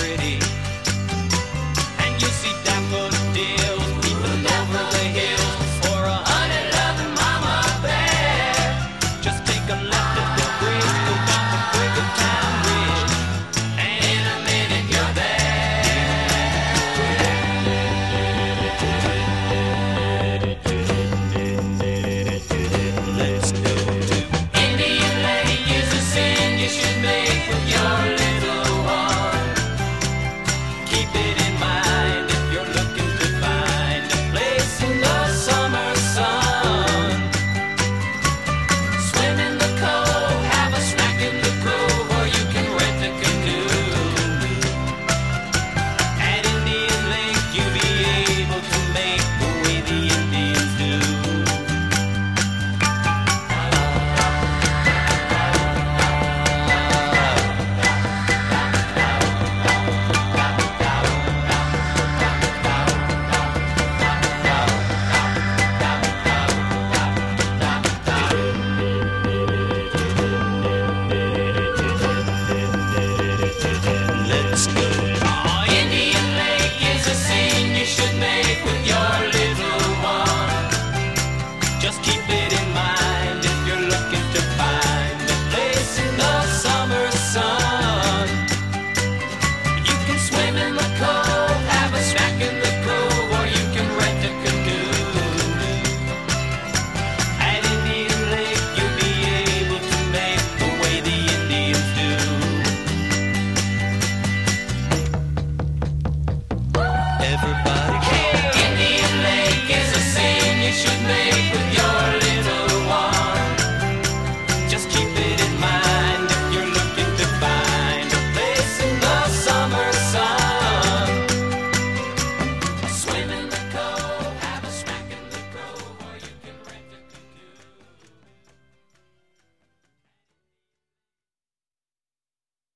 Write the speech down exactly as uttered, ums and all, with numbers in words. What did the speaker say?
pretty. And you see daffodils peeping over the hills, or a honey loving mama bear. Just take a left at the bridge, go down the Brigham Town Bridge, and in a minute you're there. Let's go to Indian Lake. Is a sin you should make with your little one. Keep it in mind if you're looking to find a place in the summer sun. Swim in the cove, have a snack in the grove, or you can rent a canoe. At Indian Lake you'll be able to make the way the Indians do. Let's go. Oh, Indian Lake is a scene you should make with your little one. Just keep it in mind if you're looking to find a place in the summer sun. You can swim in the cove, have a snack in the grove, or you can rent a canoe. At Indian Lake you'll be able to make the way the Indians do. Everybody, Indian Lake is a scene you should make with your